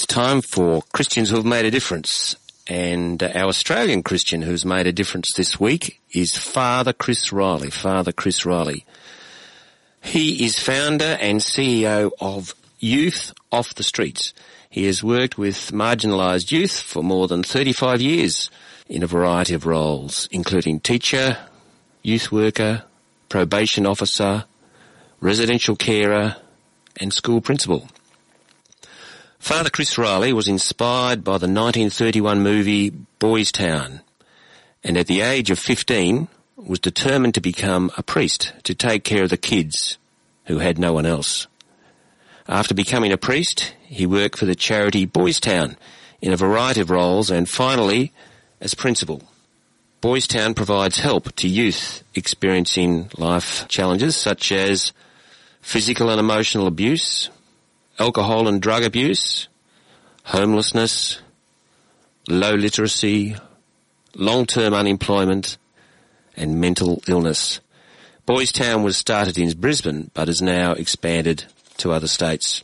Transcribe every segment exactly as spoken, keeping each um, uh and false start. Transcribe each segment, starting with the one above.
It's time for Christians who have made a difference. And uh, our Australian Christian who's made a difference this week is Father Chris Riley. Father Chris Riley. He is founder and C E O of Youth Off the Streets. He has worked with marginalised youth for more than thirty-five years in a variety of roles, including teacher, youth worker, probation officer, residential carer, and school principal. Father Chris Riley was inspired by the nineteen thirty-one movie Boys Town, and at the age of fifteen was determined to become a priest to take care of the kids who had no one else. After becoming a priest, he worked for the charity Boys Town in a variety of roles and finally as principal. Boys Town provides help to youth experiencing life challenges such as physical and emotional abuse, alcohol and drug abuse, homelessness, low literacy, long-term unemployment, and mental illness. Boys Town was started in Brisbane but has now expanded to other states.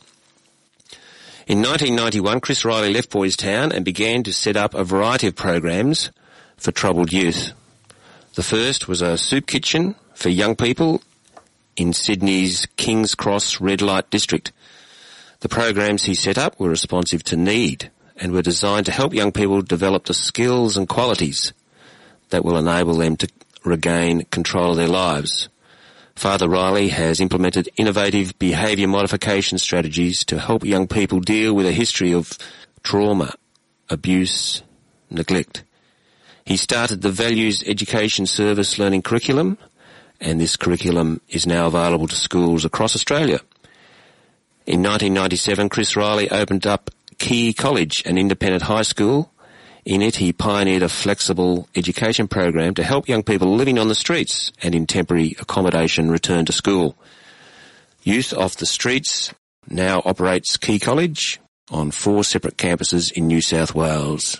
In nineteen ninety-one, Chris Riley left Boys Town and began to set up a variety of programs for troubled youth. The first was a soup kitchen for young people in Sydney's King's Cross Red Light District. The programs he set up were responsive to need and were designed to help young people develop the skills and qualities that will enable them to regain control of their lives. Father Riley has implemented innovative behaviour modification strategies to help young people deal with a history of trauma, abuse, neglect. He started the Values Education Service Learning Curriculum, and this curriculum is now available to schools across Australia. In nineteen ninety-seven, Chris Riley opened up Key College, an independent high school. In it, he pioneered a flexible education program to help young people living on the streets and in temporary accommodation return to school. Youth Off the Streets now operates Key College on four separate campuses in New South Wales.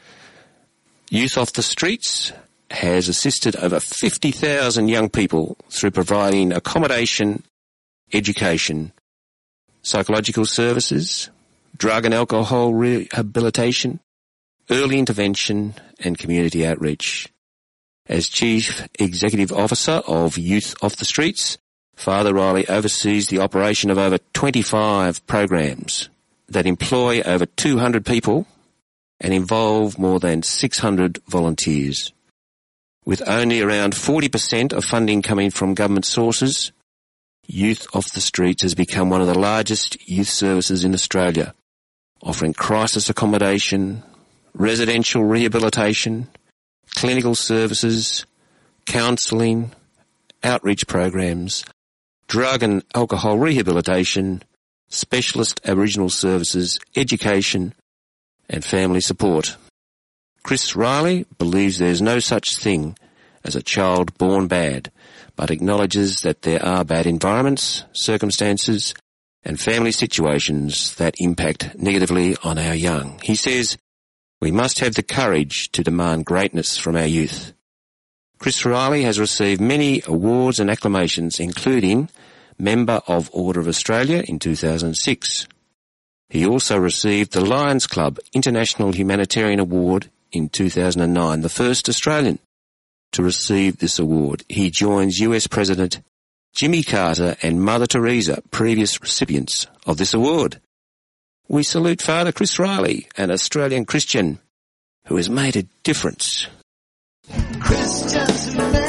Youth Off the Streets has assisted over fifty thousand young people through providing accommodation, education, psychological services, drug and alcohol rehabilitation, early intervention and community outreach. As Chief Executive Officer of Youth Off the Streets, Father Riley oversees the operation of over twenty-five programs that employ over two hundred people and involve more than six hundred volunteers. With only around forty percent of funding coming from government sources, Youth Off the Streets has become one of the largest youth services in Australia, offering crisis accommodation, residential rehabilitation, clinical services, counselling, outreach programs, drug and alcohol rehabilitation, specialist Aboriginal services, education, and family support. Chris Riley believes there's no such thing as a child born bad, but acknowledges that there are bad environments, circumstances, and family situations that impact negatively on our young. He says, we must have the courage to demand greatness from our youth. Chris Riley has received many awards and acclamations, including Member of Order of Australia in two thousand six. He also received the Lions Club International Humanitarian Award in two thousand nine, the first Australian to receive this award. He joins U S President Jimmy Carter and Mother Teresa, previous recipients of this award. We salute Father Chris Riley, an Australian Christian who has made a difference. Christians